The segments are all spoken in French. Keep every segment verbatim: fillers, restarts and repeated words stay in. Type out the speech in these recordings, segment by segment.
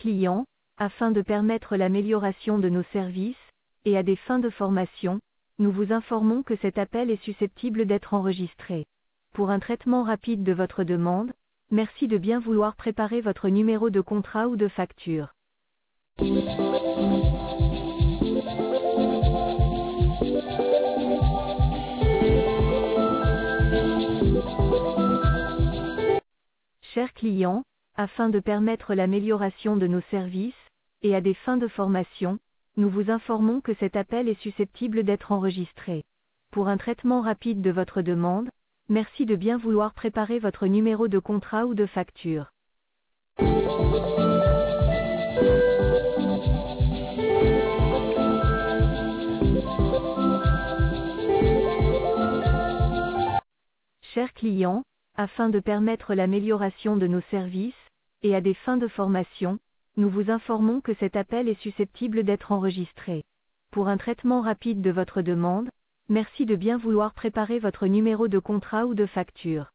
clients, afin de permettre l'amélioration de nos services, et à des fins de formation, nous vous informons que cet appel est susceptible d'être enregistré. Pour un traitement rapide de votre demande, merci de bien vouloir préparer votre numéro de contrat ou de facture. Chers clients, afin de permettre l'amélioration de nos services, et à des fins de formation, nous vous informons que cet appel est susceptible d'être enregistré. Pour un traitement rapide de votre demande, merci de bien vouloir préparer votre numéro de contrat ou de facture. Chers clients, afin de permettre l'amélioration de nos services, et à des fins de formation, nous vous informons que cet appel est susceptible d'être enregistré. Pour un traitement rapide de votre demande, merci de bien vouloir préparer votre numéro de contrat ou de facture.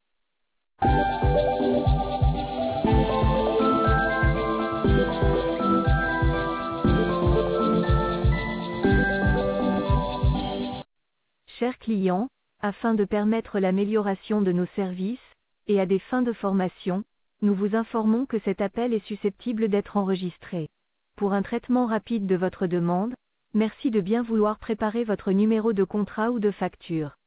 Chers clients, afin de permettre l'amélioration de nos services, et à des fins de formation, nous vous informons que cet appel est susceptible d'être enregistré. Pour un traitement rapide de votre demande, merci de bien vouloir préparer votre numéro de contrat ou de facture.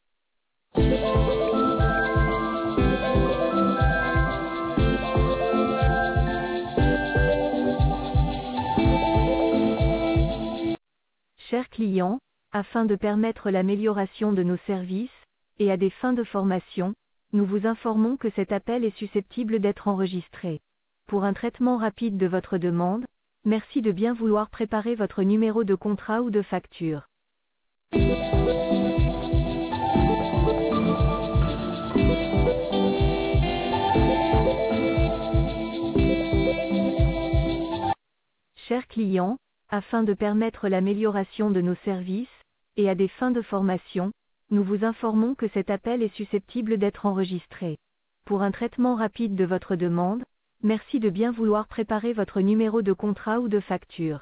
Chers clients, afin de permettre l'amélioration de nos services, et à des fins de formation, nous vous informons que cet appel est susceptible d'être enregistré. Pour un traitement rapide de votre demande, merci de bien vouloir préparer votre numéro de contrat ou de facture. Chers clients, afin de permettre l'amélioration de nos services, et à des fins de formation, nous vous informons que cet appel est susceptible d'être enregistré. Pour un traitement rapide de votre demande, merci de bien vouloir préparer votre numéro de contrat ou de facture.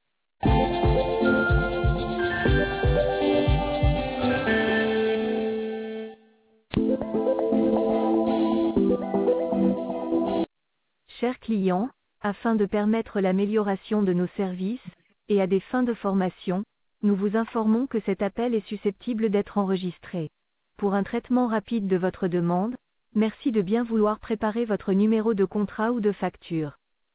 Chers clients, afin de permettre l'amélioration de nos services, et à des fins de formation, nous vous informons que cet appel est susceptible d'être enregistré. Pour un traitement rapide de votre demande, merci de bien vouloir préparer votre numéro de contrat ou de facture.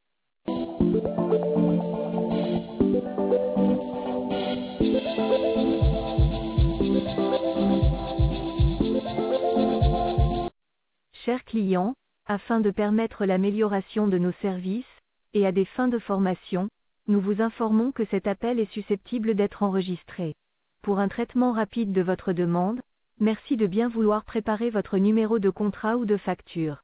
Chers clients, afin de permettre l'amélioration de nos services, et à des fins de formation, nous vous informons que cet appel est susceptible d'être enregistré. Pour un traitement rapide de votre demande, merci de bien vouloir préparer votre numéro de contrat ou de facture.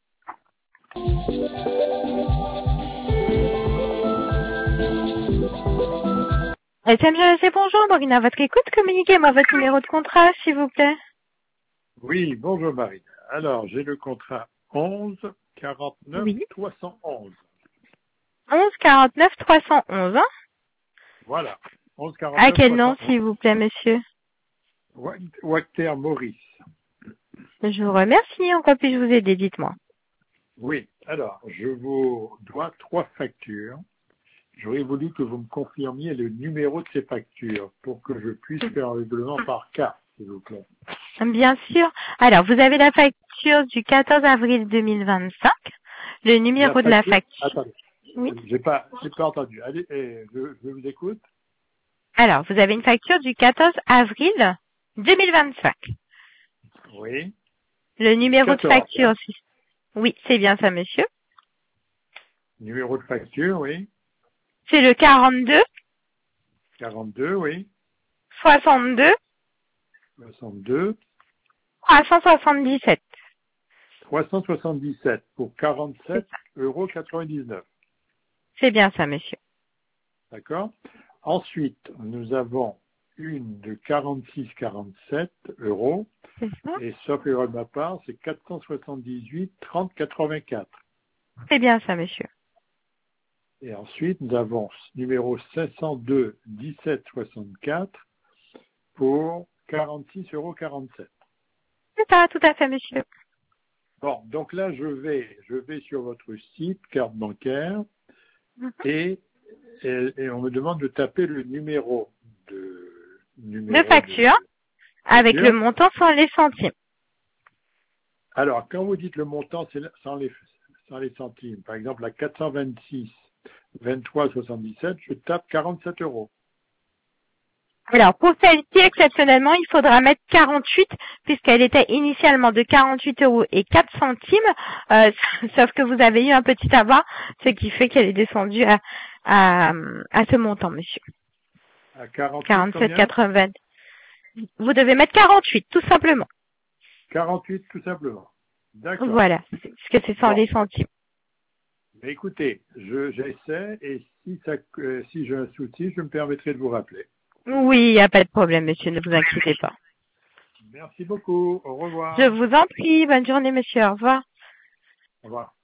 S M G C, bonjour, Marine, à votre écoute, communiquez-moi votre numéro de contrat, s'il vous plaît. Oui, bonjour Marine. Alors, j'ai le contrat onze quarante-neuf Oui. trois cent onze. onze quarante-neuf trois cent onze, hein? Voilà. onze quarante-neuf À quel nom, trois cent onze. s'il vous plaît, monsieur? Wachter Maurice. Je vous remercie, en quoi puis-je vous aider, dites-moi. Oui, alors, je vous dois trois factures. J'aurais voulu que vous me confirmiez le numéro de ces factures pour que je puisse faire un règlement par carte, s'il vous plaît. Bien sûr. Alors, vous avez la facture du quatorze avril deux mille vingt-cinq, le numéro La de la facture- facture. Attendez, Oui. j'ai pas, j'ai pas entendu. Allez, eh, je, je vous écoute. Alors, vous avez une facture du quatorze avril deux mille vingt-cinq. Oui. Le numéro de quatorze, facture, hein. c'est- oui, c'est bien ça, monsieur. Numéro de facture, oui. C'est le quarante-deux quarante-deux, oui. soixante-deux soixante-deux. trois cent soixante-dix-sept. trois cent soixante-dix-sept pour quarante-sept euros quatre-vingt-dix-neuf. C'est bien ça, monsieur. D'accord. Ensuite, nous avons une de quarante-six quarante-sept euros. C'est ça? Et sauf erreur de ma part, c'est quatre cent soixante-dix-huit trente quatre-vingt-quatre. C'est bien ça, monsieur. Et ensuite, nous avons numéro cinq cent deux dix-sept soixante-quatre pour quarante-six euros quarante-sept. C'est ça, tout à fait, monsieur. Bon, donc là, je vais, je vais sur votre site, carte bancaire, Mhm. et, et, et on me demande de taper le numéro de, numéro De facture, de avec facture. le montant sans les centimes. Alors, quand vous dites le montant, c'est sans les, sans les centimes. Par exemple, à quatre cent vingt-six, vingt-trois, soixante-dix-sept, je tape quarante-sept euros. Alors, pour celle-ci, exceptionnellement, il faudra mettre quarante-huit, puisqu'elle était initialement de quarante-huit euros et quatre centimes, euh, sauf que vous avez eu un petit avoir, ce qui fait qu'elle est descendue à, à, à ce montant, monsieur. À quarante-huit, quarante-sept combien? quatre-vingts. Vous devez mettre quarante-huit, tout simplement. quarante-huit, tout simplement. D'accord. Voilà, parce que c'est sans Bon. les centimes. Mais écoutez, je, j'essaie, et si ça, euh, si j'ai un souci, je me permettrai de vous rappeler. Oui, il n'y a pas de problème, monsieur, ne vous inquiétez pas. Merci beaucoup. Au revoir. Je vous en prie, bonne journée, monsieur, au revoir. Au revoir.